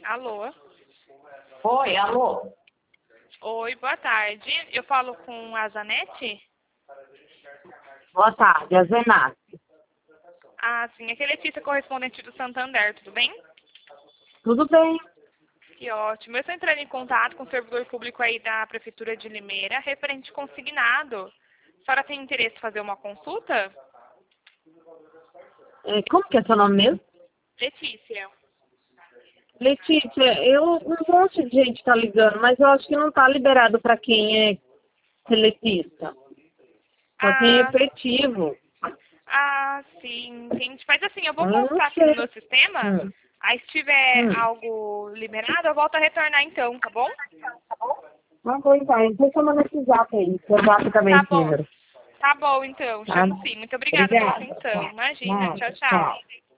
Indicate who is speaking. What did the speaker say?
Speaker 1: Alô?
Speaker 2: Oi, alô?
Speaker 1: Oi, boa tarde. Eu falo com a Zanete?
Speaker 2: Boa tarde, a Zenate.
Speaker 1: Ah, sim. Aqui é Letícia, correspondente do Santander, tudo bem?
Speaker 2: Tudo bem?
Speaker 1: Que ótimo. Eu estou entrando em contato com o servidor público aí da Prefeitura de Limeira, referente consignado. A senhora tem interesse em fazer uma consulta?
Speaker 2: Como que é seu nome mesmo?
Speaker 1: Letícia.
Speaker 2: Letícia, um monte de gente está ligando, mas eu acho que não está liberado para quem é seletista. Só tem
Speaker 1: Ah,
Speaker 2: efetivo.
Speaker 1: sim, entendi. Mas assim, eu vou
Speaker 2: Eu não
Speaker 1: consultar aqui no
Speaker 2: sei.
Speaker 1: meu sistema. Aí se tiver
Speaker 2: Hum.
Speaker 1: algo liberado, eu volto a retornar então, tá bom?
Speaker 2: Tá bom, então. Então chama no WhatsApp aí. Seu WhatsApp também
Speaker 1: Tá
Speaker 2: esse
Speaker 1: bom.
Speaker 2: número.
Speaker 1: Tá bom, então.
Speaker 2: Tá?
Speaker 1: Chamo sim. Muito obrigada pela
Speaker 2: Obrigada.
Speaker 1: atenção.
Speaker 2: Tá.
Speaker 1: Imagina. Tchau,
Speaker 2: Nada.
Speaker 1: tchau.
Speaker 2: Tchau.